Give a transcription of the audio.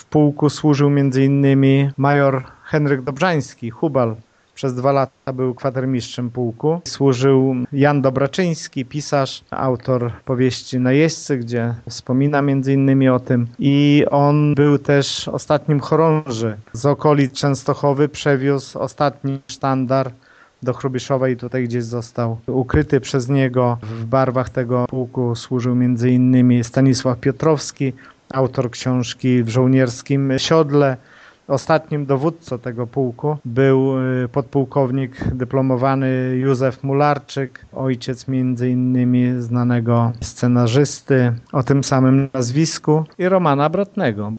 pułku służył m.in. major Henryk Dobrzański, Hubal. Przez 2 lata był kwatermistrzem pułku. Służył Jan Dobraczyński, pisarz, autor powieści Najeźdźcy, gdzie wspomina m.in. o tym. I on był też ostatnim chorąży z okolic Częstochowy, przewiózł ostatni sztandar do Chrubiszowa i tutaj gdzieś został ukryty przez niego. W barwach tego pułku służył m.in. Stanisław Piotrowski, autor książki W żołnierskim siodle. Ostatnim dowódcą tego pułku był podpułkownik dyplomowany Józef Mularczyk, ojciec m.in. znanego scenarzysty o tym samym nazwisku i Romana Bratnego.